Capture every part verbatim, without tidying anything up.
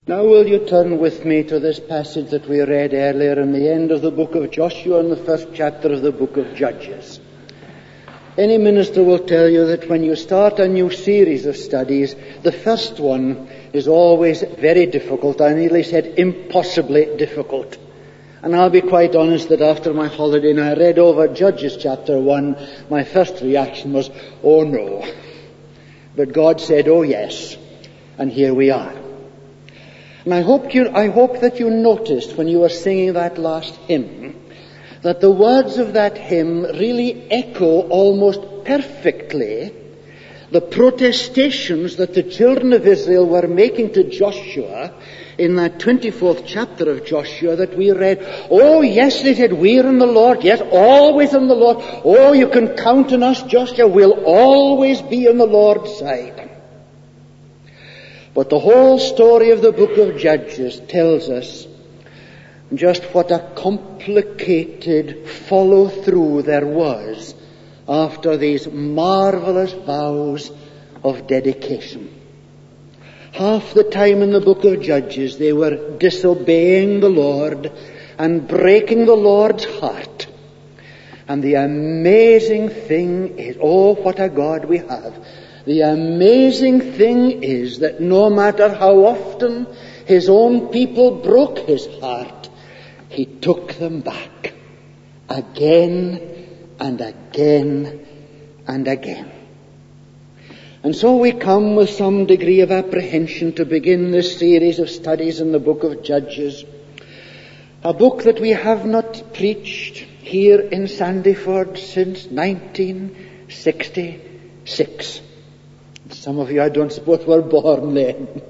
Now will you turn with me to this passage that we read earlier in the end of the book of Joshua and the first chapter of the book of Judges. Any minister will tell you that when you start a new series of studies, the first one is always very difficult. I nearly said impossibly difficult. And I'll be quite honest that after my holiday and I read over Judges chapter one, my first reaction was, oh no. But God said, oh yes. And here we are. And I hope you, I hope that you noticed when you were singing that last hymn that the words of that hymn really echo almost perfectly the protestations that the children of Israel were making to Joshua in that twenty-fourth chapter of Joshua that we read. Oh, yes, they said, we're in the Lord. Yes, always in the Lord. Oh, you can count on us, Joshua. We'll always be on the Lord's side. But the whole story of the book of Judges tells us just what a complicated follow-through there was after these marvelous vows of dedication. Half the time in the book of Judges they were disobeying the Lord and breaking the Lord's heart. And the amazing thing is, oh, what a God we have. The amazing thing is that no matter how often his own people broke his heart, he took them back again and again and again. And so we come with some degree of apprehension to begin this series of studies in the book of Judges, a book that we have not preached here in Sandyford since nineteen sixty-six. Some of you, I don't suppose, were born then.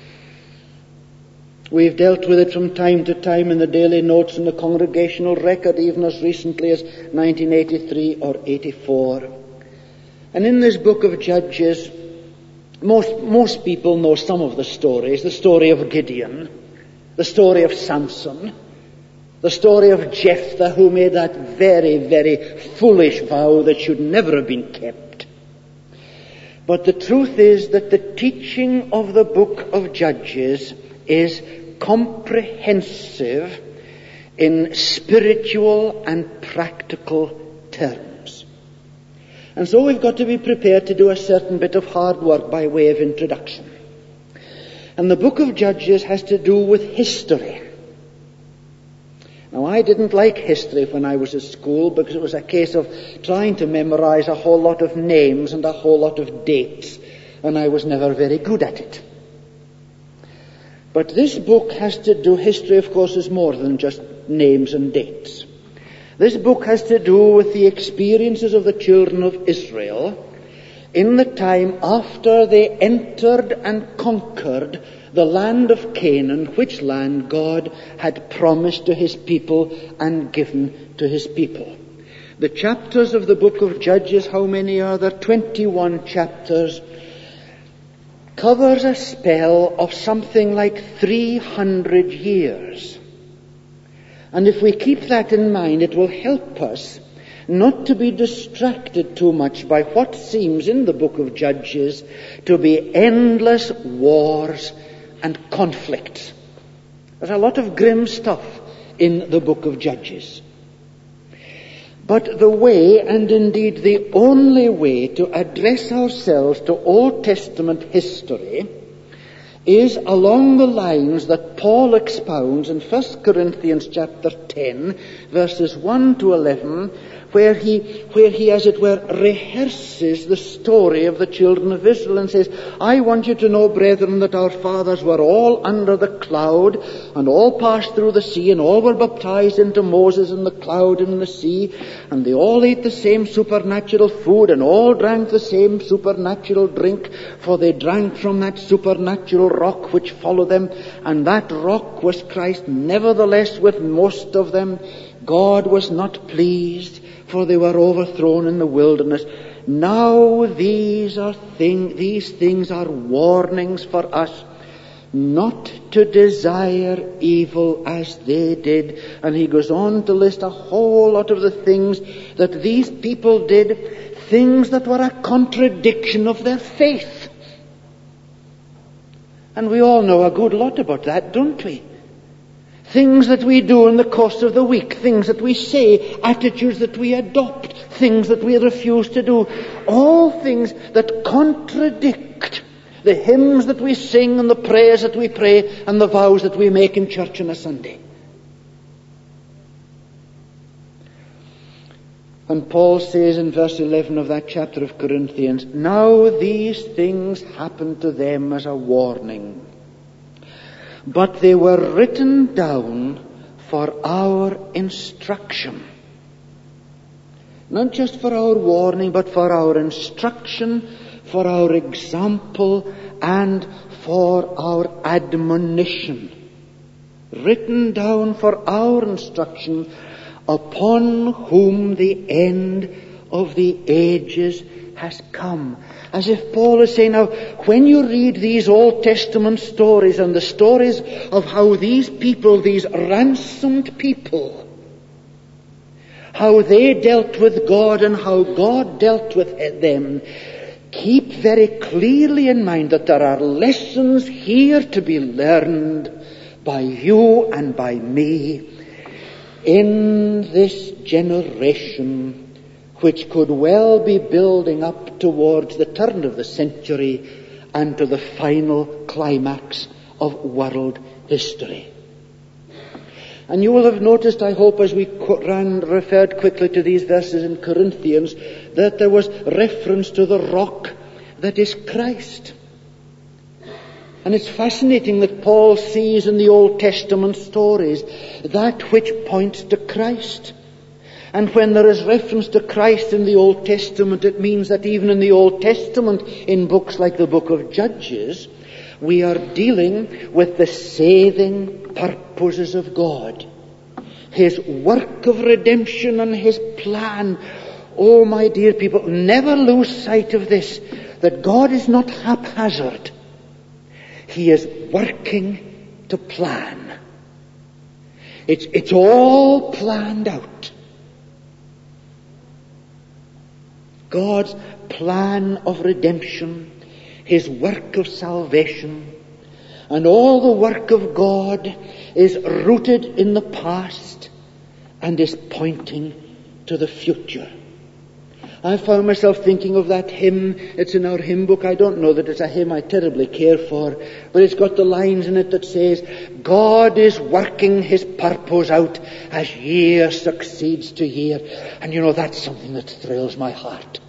We've dealt with it from time to time in the daily notes and the congregational record, even as recently as nineteen eighty-three or eighty-four. And in this book of Judges, most, most people know some of the stories. The story of Gideon, the story of Samson, the story of Jephthah, who made that very, very foolish vow that should never have been kept. But the truth is that the teaching of the book of Judges is comprehensive in spiritual and practical terms. And so we've got to be prepared to do a certain bit of hard work by way of introduction. And the book of Judges has to do with history. Now, I didn't like history when I was at school because it was a case of trying to memorize a whole lot of names and a whole lot of dates, and I was never very good at it. But this book has to do, history of course is more than just names and dates. This book has to do with the experiences of the children of Israel in the time after they entered and conquered the land of Canaan, which land God had promised to his people and given to his people. The chapters of the book of Judges, how many are there? twenty-one chapters, covers a spell of something like three hundred years. And if we keep that in mind, it will help us not to be distracted too much by what seems in the book of Judges to be endless wars and conflicts. There's a lot of grim stuff in the book of Judges. But the way, and indeed the only way, to address ourselves to Old Testament history is along the lines that Paul expounds in First Corinthians chapter ten, verses one to eleven, where he, where he, as it were, rehearses the story of the children of Israel and says, I want you to know, brethren, that our fathers were all under the cloud and all passed through the sea and all were baptized into Moses in the cloud and in the sea, and they all ate the same supernatural food and all drank the same supernatural drink, for they drank from that supernatural rock which followed them, and that rock was Christ. Nevertheless, with most of them, God was not pleased, for they were overthrown in the wilderness. Now these are thing, these things are warnings for us, not to desire evil as they did. And he goes on to list a whole lot of the things that these people did, things that were a contradiction of their faith. And we all know a good lot about that, don't we? Things that we do in the course of the week, things that we say, attitudes that we adopt, things that we refuse to do, all things that contradict the hymns that we sing and the prayers that we pray and the vows that we make in church on a Sunday. And Paul says in verse eleven of that chapter of Corinthians, now these things happened to them as a warning, but they were written down for our instruction. Not just for our warning, but for our instruction, for our example, and for our admonition. Written down for our instruction, upon whom the end of the ages has come. As if Paul is saying, now, when you read these Old Testament stories and the stories of how these people, these ransomed people, how they dealt with God and how God dealt with them, keep very clearly in mind that there are lessons here to be learned by you and by me in this generation, which could well be building up towards the turn of the century and to the final climax of world history. And you will have noticed, I hope, as we ran, referred quickly to these verses in Corinthians, that there was reference to the rock that is Christ. And it's fascinating that Paul sees in the Old Testament stories that which points to Christ. And when there is reference to Christ in the Old Testament, it means that even in the Old Testament, in books like the book of Judges, we are dealing with the saving purposes of God. His work of redemption and His plan. Oh, my dear people, never lose sight of this, that God is not haphazard. He is working to plan. It's, it's all planned out. God's plan of redemption, His work of salvation, and all the work of God is rooted in the past and is pointing to the future. I found myself thinking of that hymn. It's in our hymn book. I don't know that it's a hymn I terribly care for, but it's got the lines in it that says, God is working His purpose out as year succeeds to year. And you know, that's something that thrills my heart.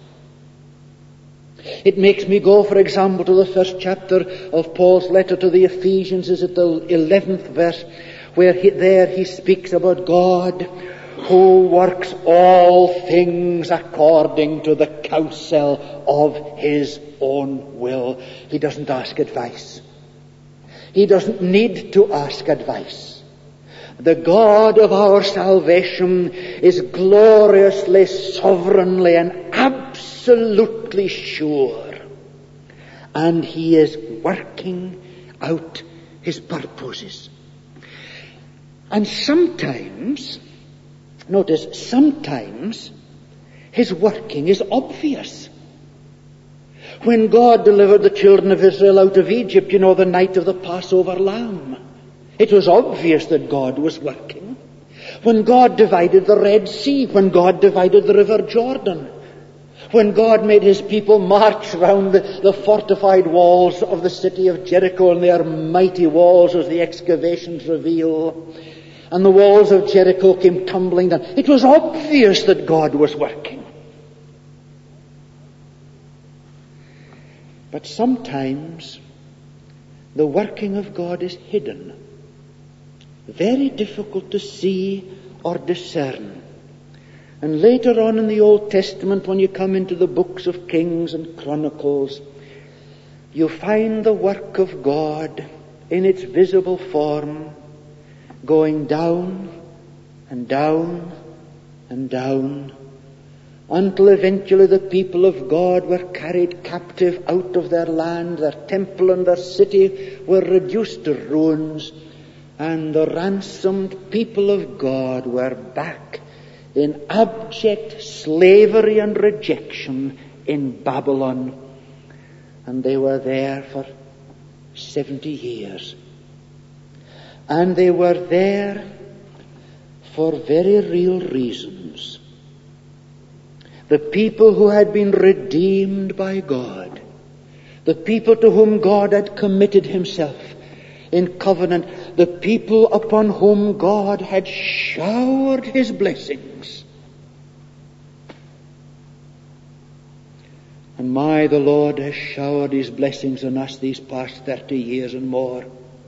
It makes me go, for example, to the first chapter of Paul's letter to the Ephesians. Is it the eleventh verse, where he, there he speaks about God who works all things according to the counsel of His own will. He doesn't ask advice. He doesn't need to ask advice. The God of our salvation is gloriously, sovereignly, and absolutely sure. And He is working out His purposes. And sometimes, notice, sometimes His working is obvious. When God delivered the children of Israel out of Egypt, you know, the night of the Passover lamb, it was obvious that God was working. When God divided the Red Sea, when God divided the River Jordan, when God made His people march round the, the fortified walls of the city of Jericho, and they are mighty walls as the excavations reveal, and the walls of Jericho came tumbling down. It was obvious that God was working. But sometimes the working of God is hidden, very difficult to see or discern. And later on in the Old Testament, when you come into the books of Kings and Chronicles, you find the work of God in its visible form going down and down and down until eventually the people of God were carried captive out of their land. Their temple and their city were reduced to ruins, and the ransomed people of God were back in abject slavery and rejection in Babylon. And they were there for seventy years. And they were there for very real reasons. The people who had been redeemed by God, the people to whom God had committed himself in covenant, the people upon whom God had showered his blessings. And my, the Lord has showered his blessings on us these past thirty years and more.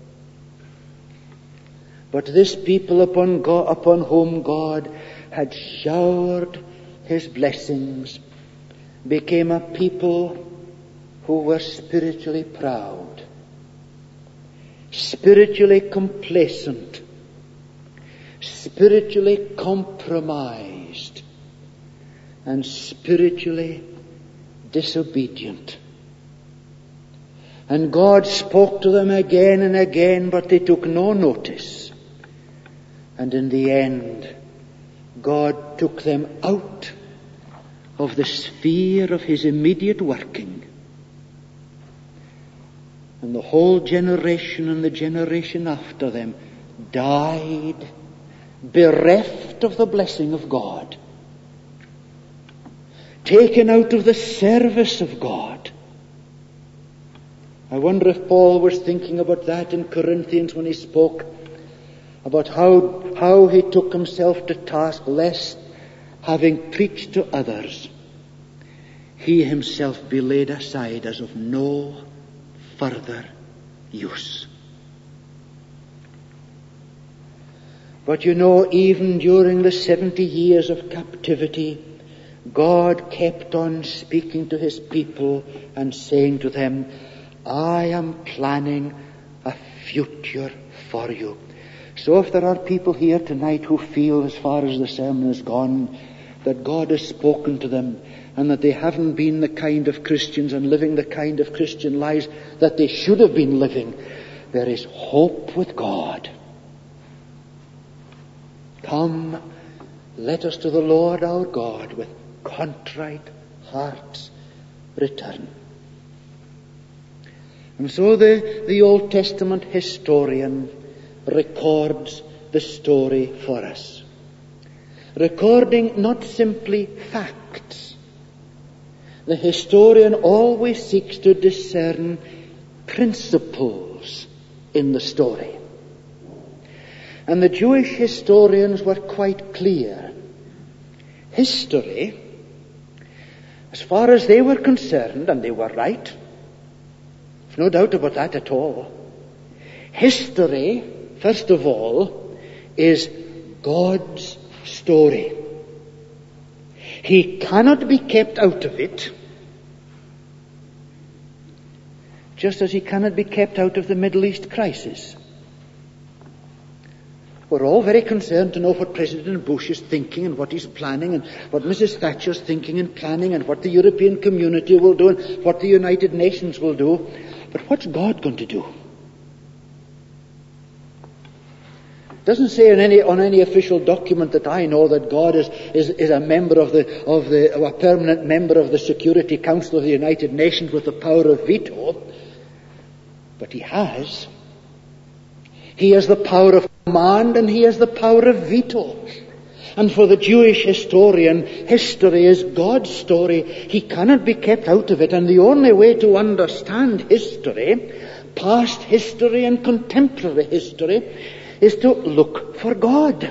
But this people upon God, upon whom God had showered his blessings became a people who were spiritually proud, spiritually complacent, spiritually compromised, and spiritually disobedient. And God spoke to them again and again, but they took no notice. And in the end, God took them out of the sphere of his immediate working. And the whole generation and the generation after them died bereft of the blessing of God, taken out of the service of God. I wonder if Paul was thinking about that in Corinthians when he spoke about how, how he took himself to task, lest, having preached to others, he himself be laid aside as of no further use. But you know, even during the seventy years of captivity, God kept on speaking to his people and saying to them, I am planning a future for you. So if there are people here tonight who feel, as far as the sermon has gone, that God has spoken to them and that they haven't been the kind of Christians and living the kind of Christian lives that they should have been living, there is hope with God. Come, let us to the Lord our God with contrite hearts return. And so the, the Old Testament historian records the story for us, recording not simply facts. The historian always seeks to discern principles in the story. And the Jewish historians were quite clear. History, as far as they were concerned, and they were right, there's no doubt about that at all, history, first of all, is God's story. He cannot be kept out of it, just as he cannot be kept out of the Middle East crisis. We're all very concerned to know what President Bush is thinking and what he's planning and what Missus Thatcher's thinking and planning and what the European community will do and what the United Nations will do. But what's God going to do? It doesn't say in any, on any official document that I know that God is, is, is a member of the, of the, a permanent member of the Security Council of the United Nations with the power of veto. But he has. He has the power of command and he has the power of veto. And for the Jewish historian, history is God's story. He cannot be kept out of it. And the only way to understand history, past history and contemporary history, is to look for God.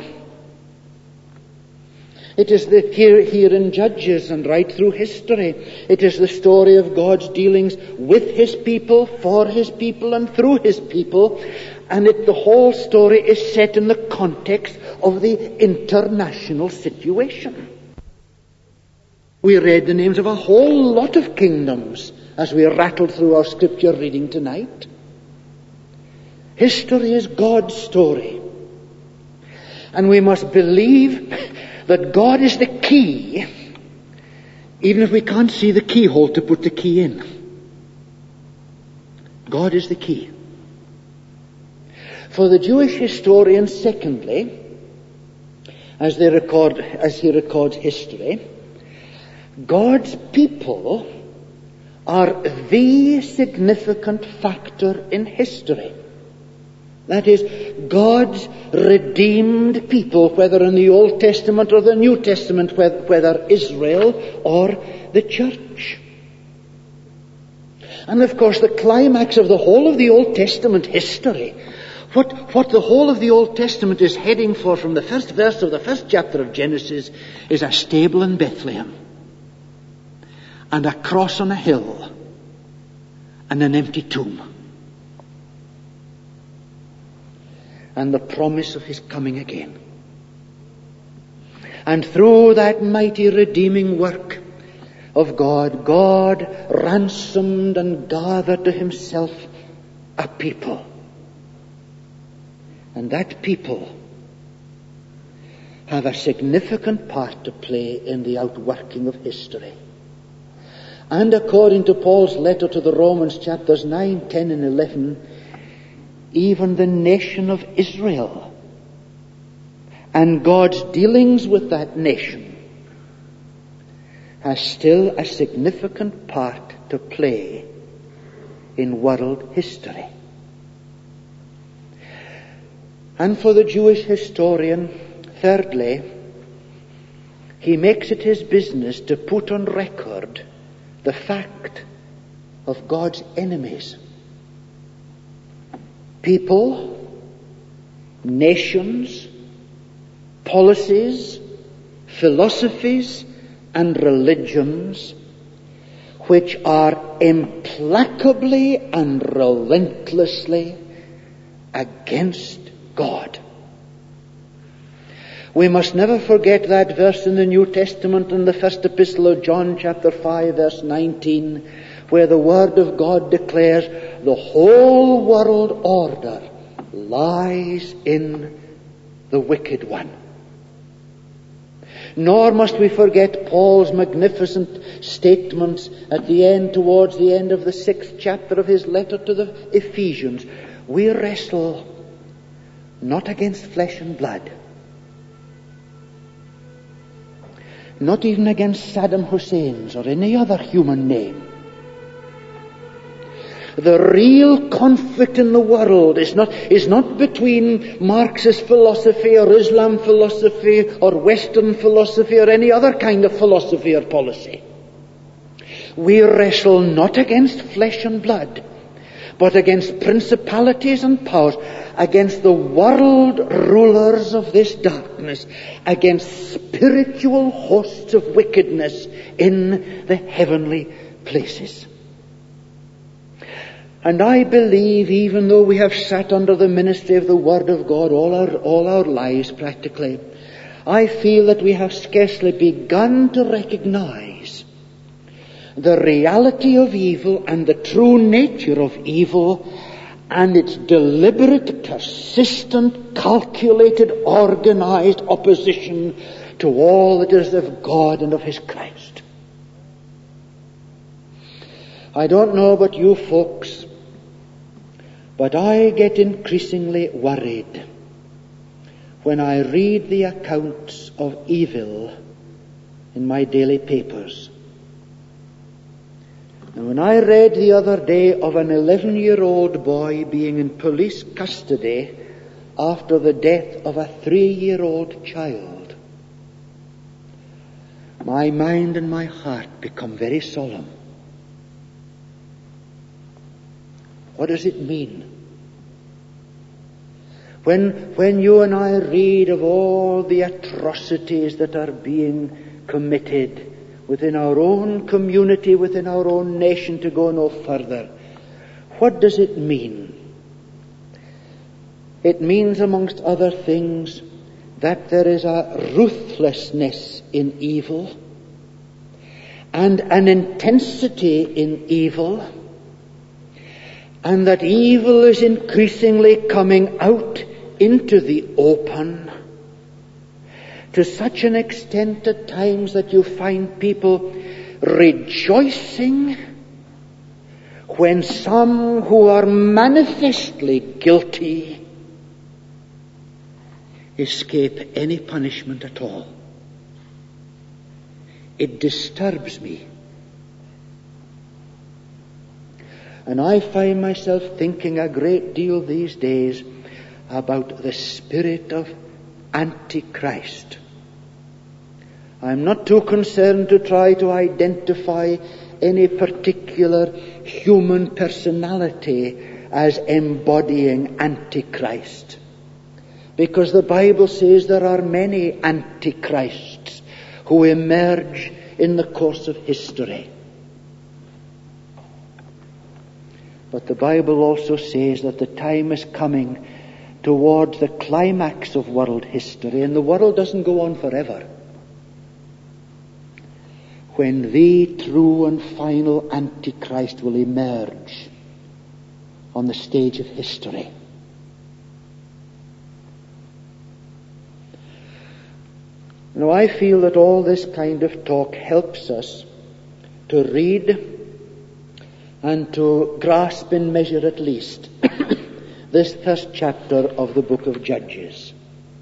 It is the, here, here in Judges and right through history, it is the story of God's dealings with his people, for his people, and through his people. And it, the whole story is set in the context of the international situation. We read the names of a whole lot of kingdoms as we rattled through our scripture reading tonight. History is God's story. And we must believe that God is the key, even if we can't see the keyhole to put the key in. God is the key. For the Jewish historian, secondly, as they record, as he records history, God's people are the significant factor in history. That is, God's redeemed people, whether in the Old Testament or the New Testament, whether Israel or the church. And of course, the climax of the whole of the Old Testament history, what, what the whole of the Old Testament is heading for from the first verse of the first chapter of Genesis, is a stable in Bethlehem, and a cross on a hill, and an empty tomb. And the promise of his coming again. And through that mighty redeeming work of God, God ransomed and gathered to himself a people. And that people have a significant part to play in the outworking of history. And according to Paul's letter to the Romans, chapters nine, ten, and eleven, even the nation of Israel and God's dealings with that nation has still a significant part to play in world history. And for the Jewish historian, thirdly, he makes it his business to put on record the fact of God's enemies. People, nations, policies, philosophies, and religions which are implacably and relentlessly against God. We must never forget that verse in the New Testament in the first epistle of John, chapter five, verse nineteen, where the Word of God declares the whole world order lies in the wicked one. Nor must we forget Paul's magnificent statements at the end, towards the end of the sixth chapter of his letter to the Ephesians. We wrestle not against flesh and blood, not even against Saddam Hussein's or any other human name. The real conflict in the world is not, is not between Marxist philosophy or Islam philosophy or Western philosophy or any other kind of philosophy or policy. We wrestle not against flesh and blood, but against principalities and powers, against the world rulers of this darkness, against spiritual hosts of wickedness in the heavenly places. And I believe, even though we have sat under the ministry of the Word of God all our, all our lives practically, I feel that we have scarcely begun to recognize the reality of evil and the true nature of evil and its deliberate, persistent, calculated, organized opposition to all that is of God and of His Christ. I don't know about you folks, but I get increasingly worried when I read the accounts of evil in my daily papers. And when I read the other day of an eleven-year-old boy being in police custody after the death of a three-year-old child, my mind and my heart become very solemn. What does it mean? When, when you and I read of all the atrocities that are being committed within our own community, within our own nation, to go no further, what does it mean? It means, amongst other things, that there is a ruthlessness in evil and an intensity in evil, and that evil is increasingly coming out into the open to such an extent at times that you find people rejoicing when some who are manifestly guilty escape any punishment at all. It disturbs me. And I find myself thinking a great deal these days about the spirit of Antichrist. I'm not too concerned to try to identify any particular human personality as embodying Antichrist, because the Bible says there are many Antichrists who emerge in the course of history. But the Bible also says that the time is coming towards the climax of world history, and the world doesn't go on forever, when the true and final Antichrist will emerge on the stage of history. Now, I feel that all this kind of talk helps us to read and to grasp in measure at least this first chapter of the book of Judges.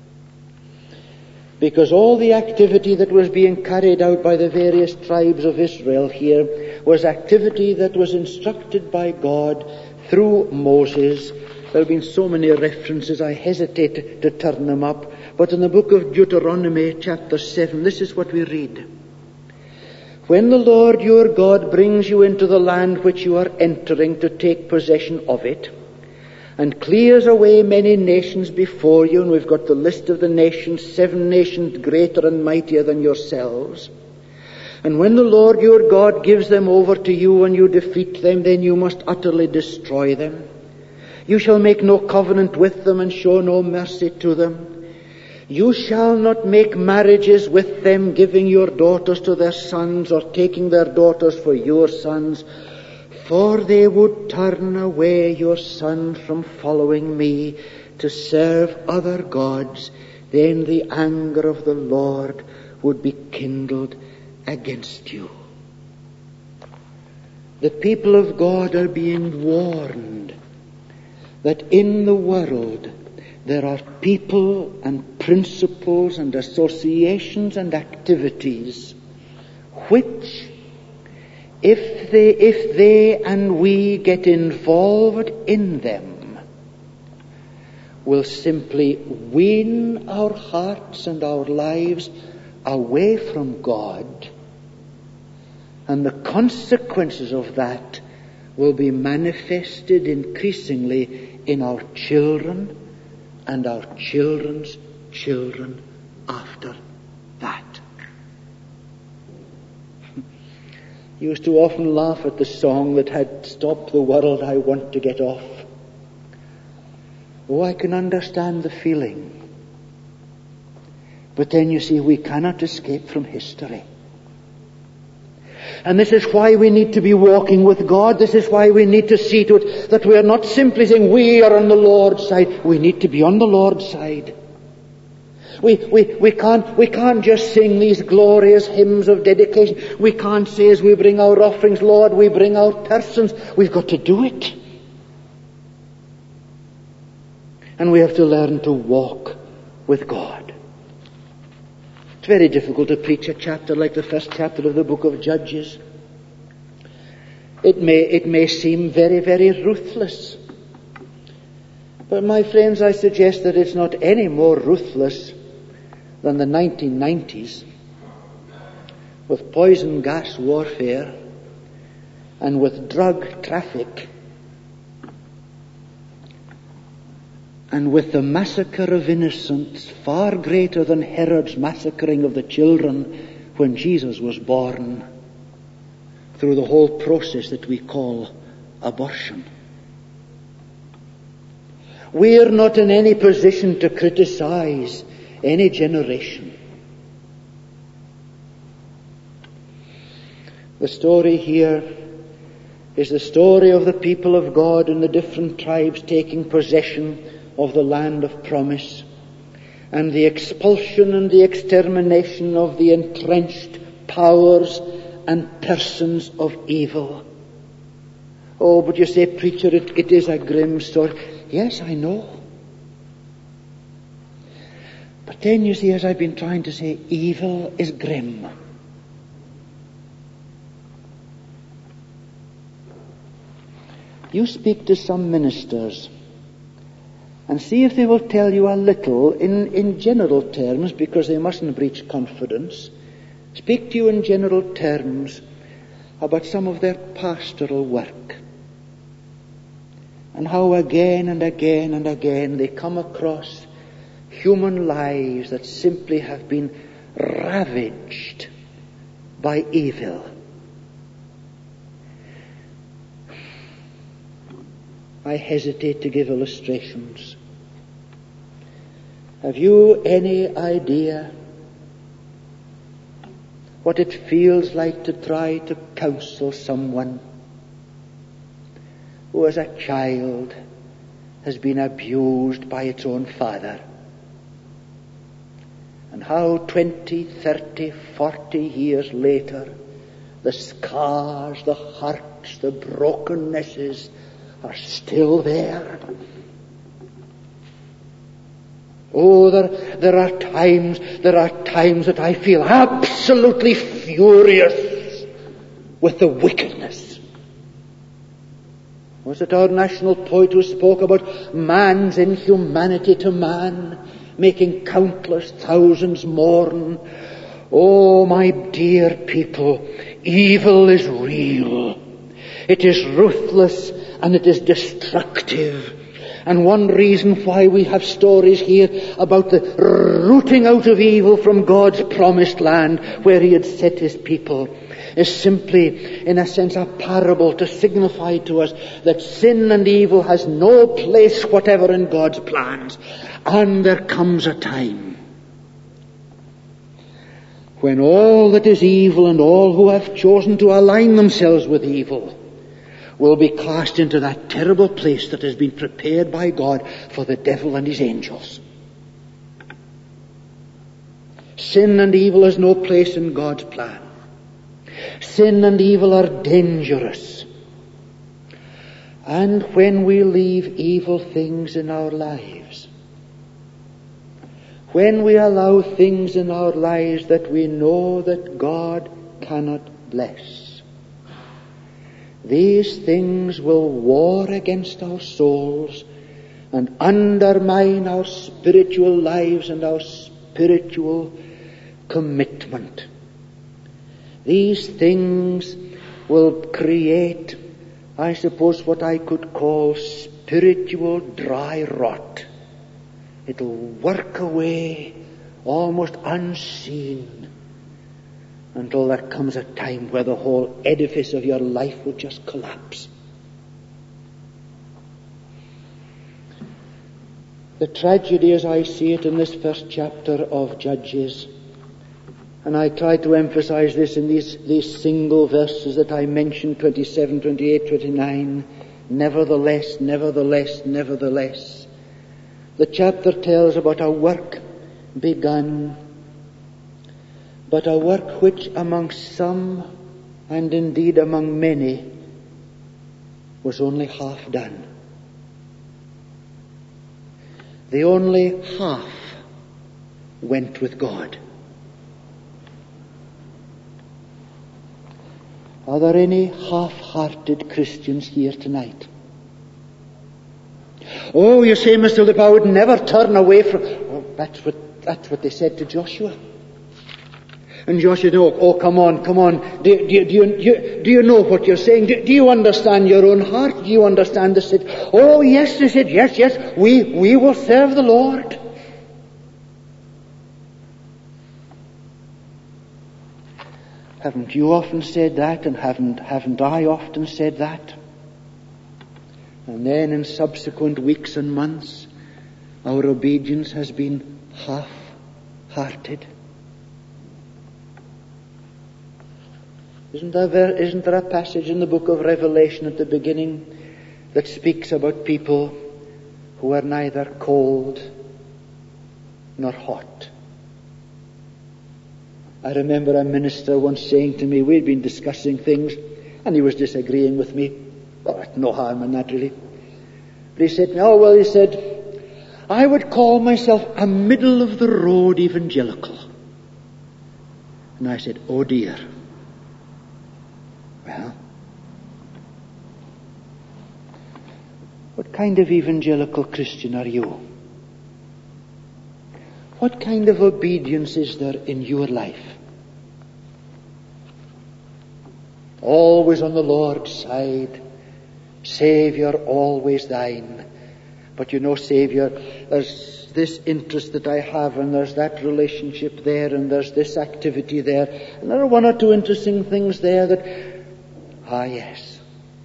Because all the activity that was being carried out by the various tribes of Israel here was activity that was instructed by God through Moses. There have been so many references, I hesitate to turn them up. But in the book of Deuteronomy, chapter seven, this is what we read. When the Lord your God brings you into the land which you are entering to take possession of it, and clears away many nations before you, and we've got the list of the nations, seven nations greater and mightier than yourselves. And when the Lord your God gives them over to you and you defeat them, then you must utterly destroy them. You shall make no covenant with them and show no mercy to them. You shall not make marriages with them, giving your daughters to their sons or taking their daughters for your sons, for they would turn away your son from following me to serve other gods. Then the anger of the Lord would be kindled against you. The people of God are being warned that in the world there are people and principles and associations and activities which, if they, if they and we get involved in them, will simply wean our hearts and our lives away from God, and the consequences of that will be manifested increasingly in our children and our children's children after that. You used to often laugh at the song that had "Stop the World, I Want to Get Off." Oh, I can understand the feeling. But then you see, we cannot escape from history. And this is why we need to be walking with God. This is why we need to see to it that we are not simply saying we are on the Lord's side. We need to be on the Lord's side. We, we, we can't, we can't just sing these glorious hymns of dedication. We can't say as we bring our offerings, Lord, we bring our persons. We've got to do it. And we have to learn to walk with God. It's very difficult to preach a chapter like the first chapter of the book of Judges. It may, it may seem very, very ruthless. But my friends, I suggest that it's not any more ruthless than the nineteen nineties, with poison gas warfare and with drug traffic and with the massacre of innocents far greater than Herod's massacring of the children when Jesus was born, through the whole process that we call abortion. We are not in any position to criticize any generation. The story here is the story of the people of God and the different tribes taking possession of the land of promise, and the expulsion and the extermination of the entrenched powers and persons of evil. Oh, but you say, preacher, it, it is a grim story. Yes, I know. But then you see, as I've been trying to say, evil is grim. You speak to some ministers and see if they will tell you a little in, in general terms, because they mustn't breach confidence. Speak to you in general terms about some of their pastoral work, and how again and again and again they come across human lives that simply have been ravaged by evil. I hesitate to give illustrations. Have you any idea what it feels like to try to counsel someone who as a child has been abused by its own father? And how twenty, thirty, forty years later, the scars, the hurts, the brokennesses are still there. Oh, there, there are times, there are times that I feel absolutely furious with the wickedness. Was it our national poet who spoke about man's inhumanity to man, making countless thousands mourn? Oh, my dear people, evil is real. It is ruthless and it is destructive. And one reason why we have stories here about the rooting out of evil from God's promised land where He had set His people is simply, in a sense, a parable to signify to us that sin and evil has no place whatever in God's plans. And there comes a time when all that is evil and all who have chosen to align themselves with evil will be cast into that terrible place that has been prepared by God for the devil and his angels. Sin and evil has no place in God's plan. Sin and evil are dangerous. And when we leave evil things in our lives, when we allow things in our lives that we know that God cannot bless, these things will war against our souls and undermine our spiritual lives and our spiritual commitment. These things will create, I suppose, what I could call spiritual dry rot. It'll work away almost unseen until there comes a time where the whole edifice of your life will just collapse. The tragedy as I see it in this first chapter of Judges, and I try to emphasize this in these, these single verses that I mentioned, twenty-seven, twenty-eight, twenty-nine, nevertheless, nevertheless, nevertheless. The chapter tells about a work begun, but a work which among some, and indeed among many, was only half done. The only half went with God. Are there any half-hearted Christians here tonight? Oh, you say, Mister Lip, I would never turn away from... Oh, that's what, that's what they said to Joshua. And Joshua, oh, oh come on, come on. Do, do, do, you, do, you, do you know what you're saying? Do, do you understand your own heart? Do you understand the sit? Oh, yes, they said, yes, yes, we, we will serve the Lord. Haven't you often said that, and haven't, haven't I often said that? And then in subsequent weeks and months, our obedience has been half-hearted. Isn't there, isn't there a passage in the book of Revelation at the beginning that speaks about people who are neither cold nor hot? I remember a minister once saying to me, we'd been discussing things, and he was disagreeing with me. Well, no harm in that, really. But he said to me, oh, well, he said, I would call myself a middle-of-the-road evangelical. And I said, oh, dear. Well, What kind of evangelical Christian are you? What kind of obedience is there in your life? Always on the Lord's side. Saviour, always thine. But you know, Saviour, there's this interest that I have, and there's that relationship there, and there's this activity there, and there are one or two interesting things there that, ah yes,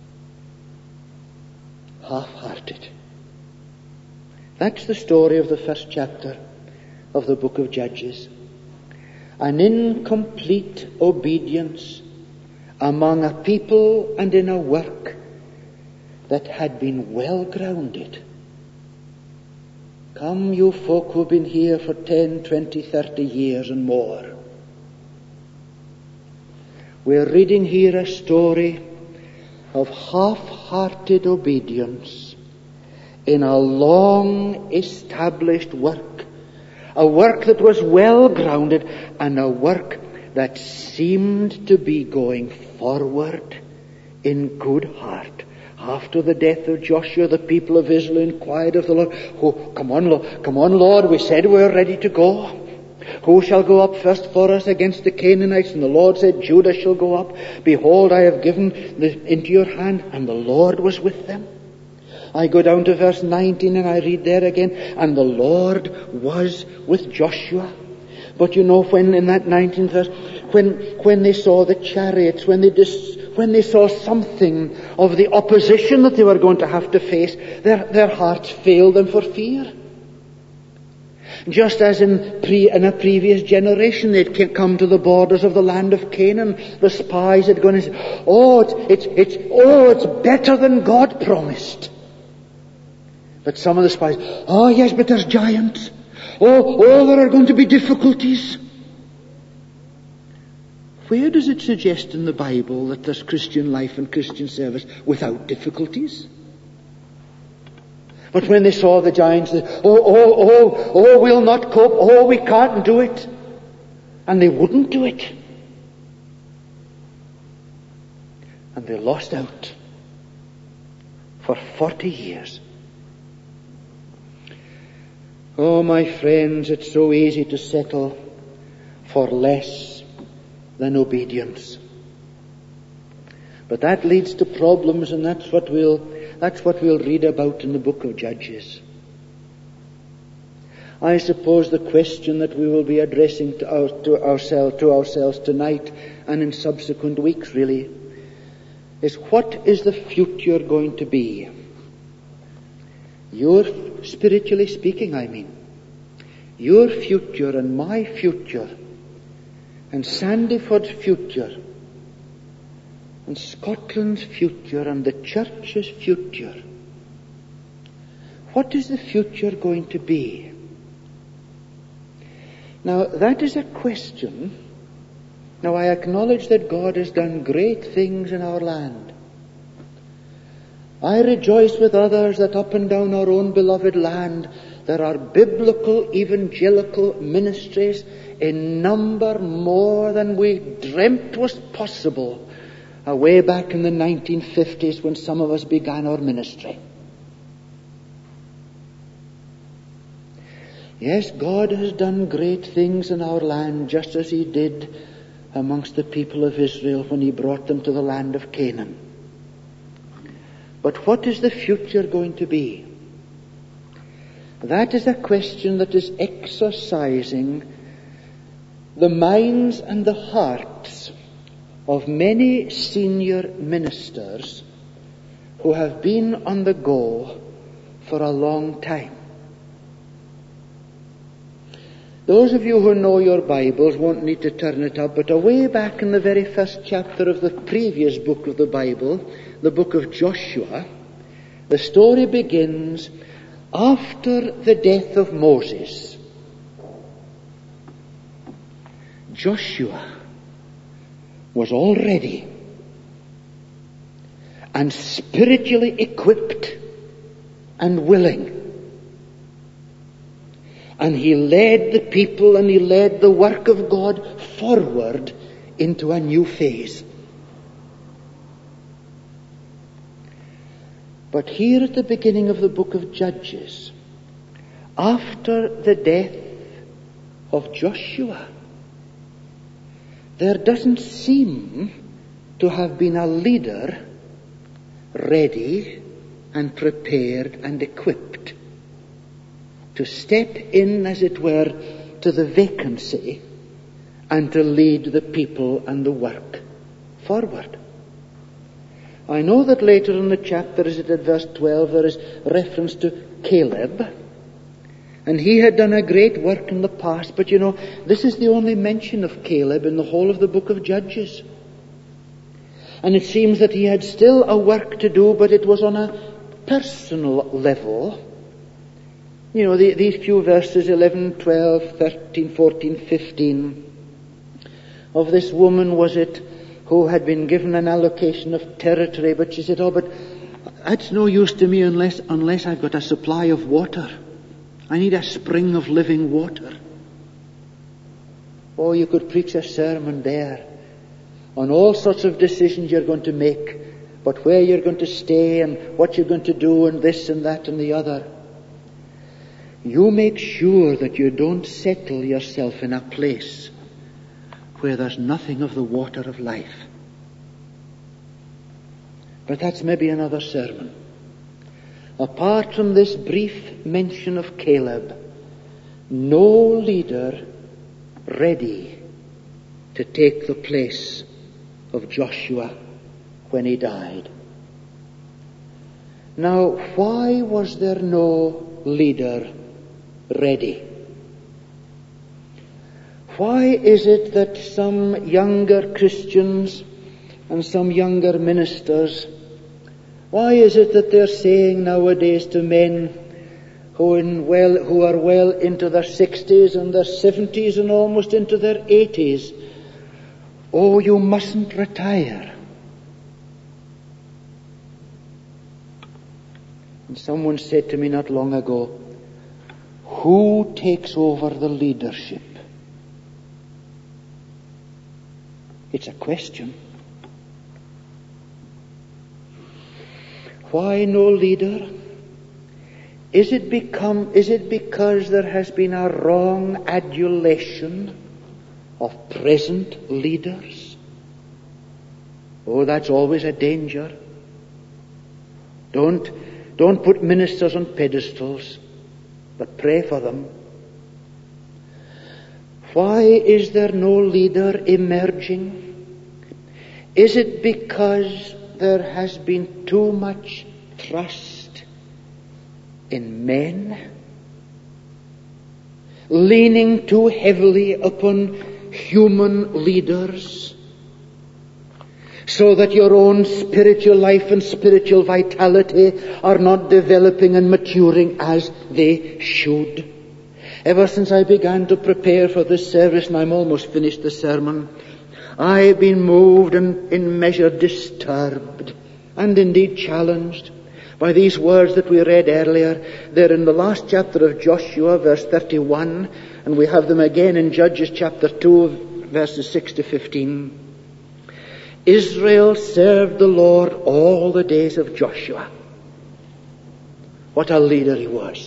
half-hearted. That's the story of the first chapter of the book of Judges. An incomplete obedience among a people and in a work that had been well grounded. Come, you folk who've been here for ten, twenty, thirty years and more. We're reading here a story of half-hearted obedience in a long established work. A work that was well grounded, and a work that seemed to be going forward in good heart. After the death of Joshua, the people of Israel inquired of the Lord, oh, come on, Lord, come on, Lord, we said we were ready to go. Who shall go up first for us against the Canaanites? And the Lord said, Judah shall go up. Behold, I have given this into your hand. And the Lord was with them. I go down to verse nineteen and I read there again, and the Lord was with Joshua. But you know, when in that nineteenth verse, when when they saw the chariots, when they dis, when they saw something of the opposition that they were going to have to face, their their hearts failed them for fear. Just as in pre in a previous generation, they'd come to the borders of the land of Canaan, the spies had gone and said, "Oh, it's it's it's oh, it's better than God promised." But some of the spies, oh yes, but there's giants. Oh, oh, there are going to be difficulties. Where does it suggest in the Bible that there's Christian life and Christian service without difficulties? But when they saw the giants, they, oh, oh, oh, oh, we'll not cope. Oh, we can't do it. And they wouldn't do it. And they lost out for forty years. Oh, my friends, it's so easy to settle for less than obedience. But that leads to problems, and that's what we'll, that's what we'll read about in the book of Judges. I suppose the question that we will be addressing to, our, to, ourselves, to ourselves tonight and in subsequent weeks really is, what is the future going to be? Your, spiritually speaking, I mean, your future and my future and Sandyford's future and Scotland's future and the church's future. What is the future going to be? Now, that is a question. Now, I acknowledge that God has done great things in our land. I rejoice with others that up and down our own beloved land there are biblical evangelical ministries in number more than we dreamt was possible way back in the nineteen fifties when some of us began our ministry. Yes, God has done great things in our land, just as He did amongst the people of Israel when He brought them to the land of Canaan. But what is the future going to be? That is a question that is exercising the minds and the hearts of many senior ministers who have been on the go for a long time. Those of you who know your Bibles won't need to turn it up, but away back in the very first chapter of the previous book of the Bible, the book of Joshua, the story begins after the death of Moses. Joshua was all ready and spiritually equipped and willing. And he led the people and he led the work of God forward into a new phase. But here at the beginning of the book of Judges, after the death of Joshua, there doesn't seem to have been a leader ready and prepared and equipped to step in, as it were, to the vacancy and to lead the people and the work forward. I know that later in the chapter, is it at verse twelve, there is reference to Caleb. And he had done a great work in the past, but you know, this is the only mention of Caleb in the whole of the book of Judges. And it seems that he had still a work to do, but it was on a personal level. You know, the, these few verses, eleven, twelve, thirteen, fourteen, fifteen, of this woman, was it, who had been given an allocation of territory, but she said, oh, but that's no use to me unless, unless I've got a supply of water. I need a spring of living water. Oh, you could preach a sermon there on all sorts of decisions you're going to make, but where you're going to stay and what you're going to do and this and that and the other. You make sure that you don't settle yourself in a place where there's nothing of the water of life. But that's maybe another sermon. Apart from this brief mention of Caleb, no leader ready to take the place of Joshua when he died. Now, why was there no leader ready? Why is it that some younger Christians and some younger ministers, why is it that they're saying nowadays to men who, in well, who are well into their sixties and their seventies and almost into their eighties, oh, you mustn't retire? And someone said to me not long ago, who takes over the leadership? It's a question. Why no leader? Is it become, is it because there has been a wrong adulation of present leaders? Oh, that's always a danger. Don't, don't put ministers on pedestals, but pray for them. Why is there no leader emerging? Is it because there has been too much trust in men, leaning too heavily upon human leaders, so that your own spiritual life and spiritual vitality are not developing and maturing as they should? Ever since I began to prepare for this service, and I'm almost finished the sermon, I've been moved and in measure disturbed and indeed challenged by these words that we read earlier. They're in the last chapter of Joshua, verse thirty-one, and we have them again in Judges chapter two, verses six to fifteen. Israel served the Lord all the days of Joshua. What a leader he was.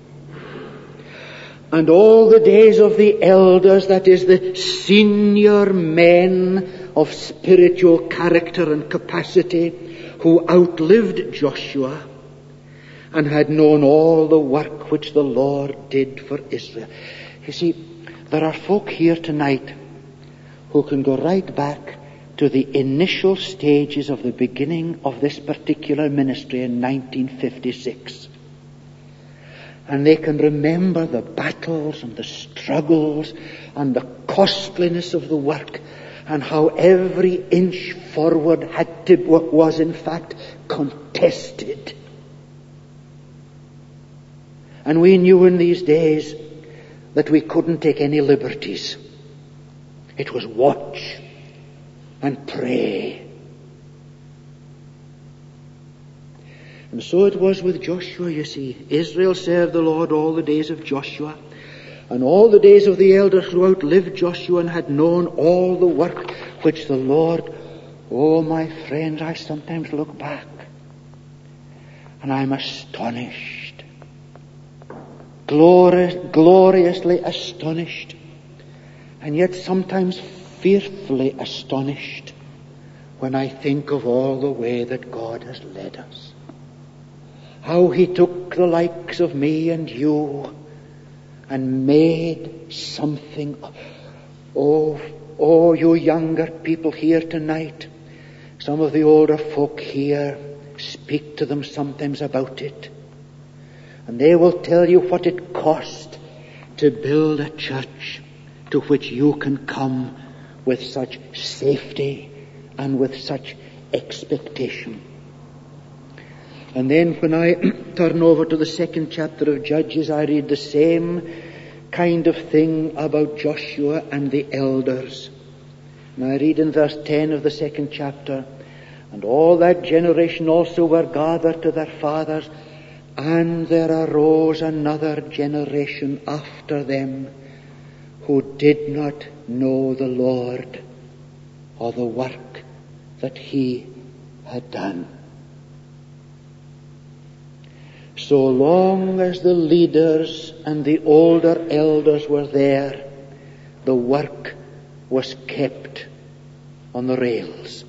And all the days of the elders, that is, the senior men of spiritual character and capacity, who outlived Joshua and had known all the work which the Lord did for Israel. You see, there are folk here tonight who can go right back to the initial stages of the beginning of this particular ministry in nineteen fifty-six. And they can remember the battles and the struggles and the costliness of the work, and how every inch forward had to, was in fact contested. And we knew in these days that we couldn't take any liberties. It was watch and pray. And so it was with Joshua, you see. Israel served the Lord all the days of Joshua, and all the days of the elders who outlived Joshua and had known all the work which the Lord... Oh, my friends, I sometimes look back And I'm astonished, glori- gloriously astonished, and yet sometimes fearfully astonished when I think of all the way that God has led us. How He took the likes of me and you and made something. Oh, oh, you younger people here tonight, some of the older folk here, speak to them sometimes about it. And they will tell you what it cost to build a church to which you can come with such safety and with such expectation. And then when I turn over to the second chapter of Judges, I read the same kind of thing about Joshua and the elders. And I read in verse ten of the second chapter, and all that generation also were gathered to their fathers, and there arose another generation after them who did not know the Lord or the work that He had done. So long as the leaders and the older elders were there, the work was kept on the rails.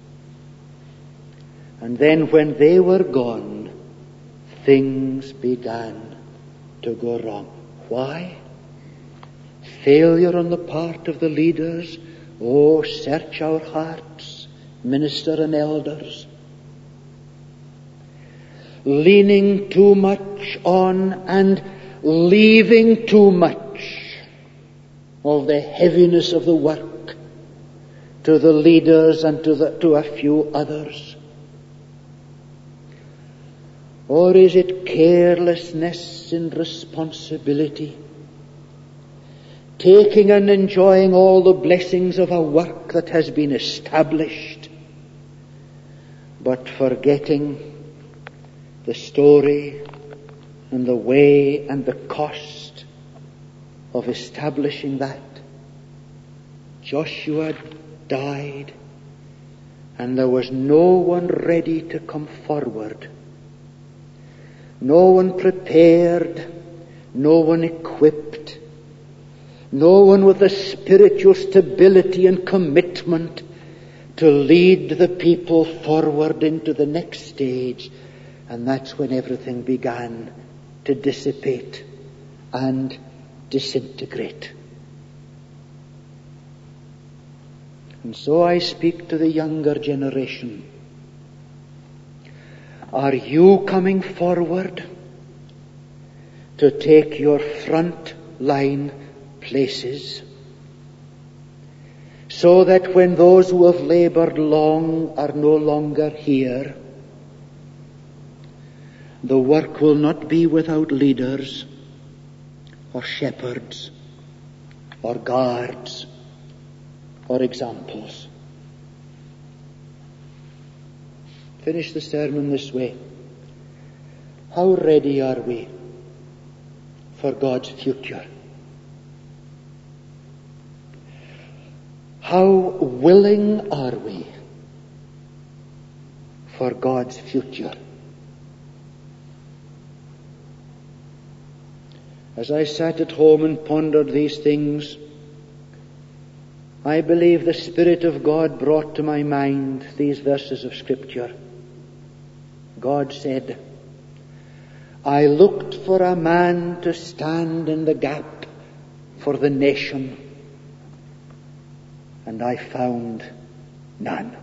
And then when they were gone, things began to go wrong. Why? Failure on the part of the leaders. Oh, search our hearts, minister and elders. Leaning too much on and leaving too much of the heaviness of the work to the leaders and to, the, to a few others. Or is it carelessness in responsibility? Taking and enjoying all the blessings of a work that has been established, but forgetting the story and the way and the cost of establishing that. Joshua died, and there was no one ready to come forward. No one prepared, no one equipped, no one with the spiritual stability and commitment to lead the people forward into the next stage. And that's when everything began to dissipate and disintegrate. And so I speak to the younger generation. Are you coming forward to take your front line places, so that when those who have labored long are no longer here, the work will not be without leaders or shepherds or guards or examples? Finish the sermon this way. How ready are we for God's future? How willing are we for God's future? As I sat at home and pondered these things, I believe the Spirit of God brought to my mind these verses of Scripture. God said, I looked for a man to stand in the gap for the nation, and I found none.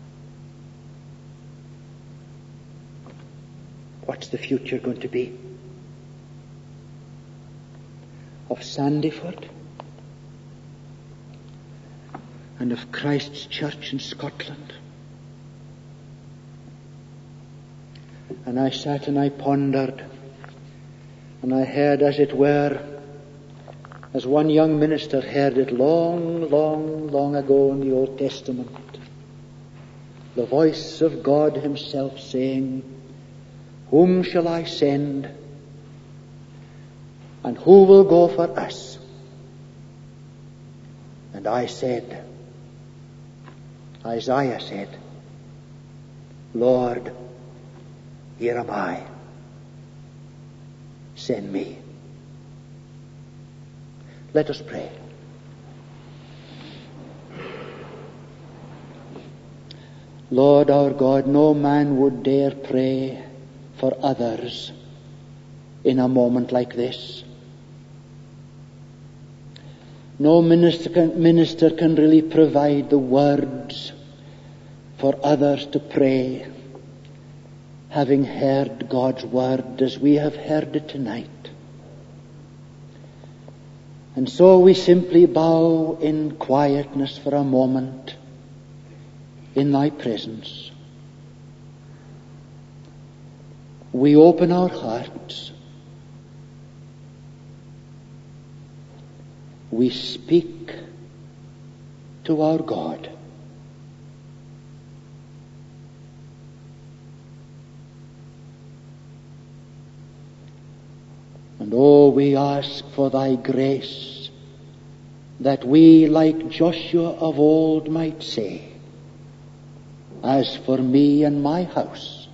What's the future going to be? Of Sandyford and of Christ's Church in Scotland. And I sat and I pondered, and I heard, as it were, as one young minister heard it long, long, long ago in the Old Testament, the voice of God Himself saying, whom shall I send? And who will go for us? And I said, Isaiah said, Lord, Here am I. Send me. Let us pray. Lord our God, no man would dare pray for others in a moment like this. No minister can, minister can really provide the words for others to pray, having heard God's word as we have heard it tonight. And so we simply bow in quietness for a moment in thy presence. We open our hearts. We speak to our God. And oh, we ask for thy grace, that we, like Joshua of old, might say, as for me and my house,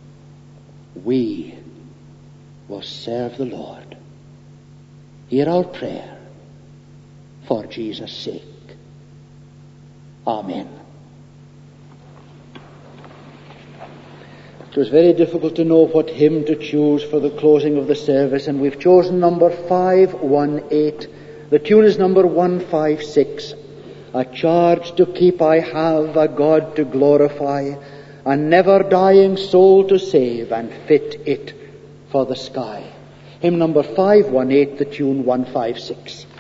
we will serve the Lord. Hear our prayer for Jesus' sake. Amen. It was very difficult to know what hymn to choose for the closing of the service, and we've chosen number five one eight. The tune is number one five six. A charge to keep I have, a God to glorify, a never dying soul to save, and fit it for the sky. Hymn number five one eight, the tune one five six.